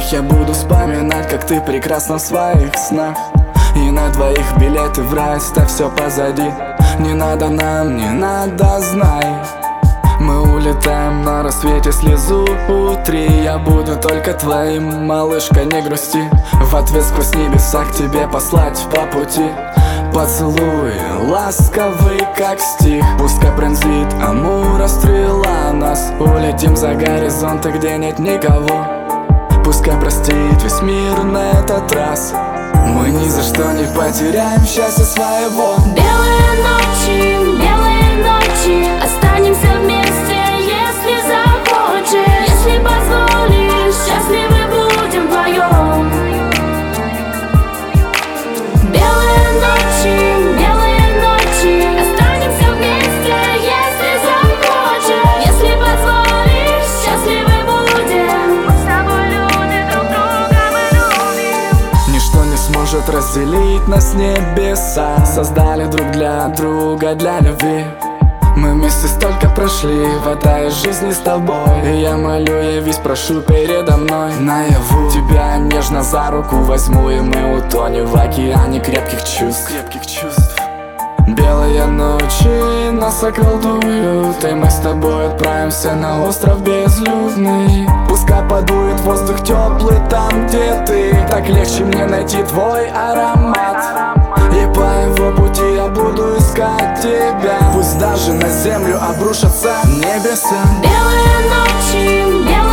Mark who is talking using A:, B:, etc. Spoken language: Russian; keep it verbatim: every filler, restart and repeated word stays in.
A: Я буду вспоминать, как ты прекрасна в своих снах. И на двоих билеты в рай, ставь все позади. Не надо нам, не надо, знай. Мы улетаем на рассвете, слезу утри. Я буду только твоим, малышка, не грусти. В ответ сквозь небеса к тебе послать по пути поцелуй, ласковый как стих. Пускай пронзит амура стрела нас. Улетим за горизонты, где нет никого. Пускай простит весь мир на этот раз. Мы ни за что не потеряем счастье своего.
B: Белые ночи, белые ночи, останемся вместе, если захочешь. Если позволишь, счастливы будем вдвоем. Белые ночи, белые ночи, останемся вместе, если захочешь. Если позволишь, счастливы будем. Мы с тобой люди, друг друга мы любим.
A: Ничто не сможет разделить нас небеса. Создали друг для друга, для любви. Мы вместе столько прошли в этой жизни с тобой. И я молю, явись, прошу передо мной наяву. Тебя нежно за руку возьму, и мы утонем в океане крепких чувств, крепких чувств. Белые ночи нас околдуют, и мы с тобой отправимся на остров безлюдный. Пускай подует воздух теплый там, где ты. Так легче мне найти твой аромат. И по его пути я буду искать тебя. Пусть даже на землю обрушатся небеса.
B: Белые ночи, белые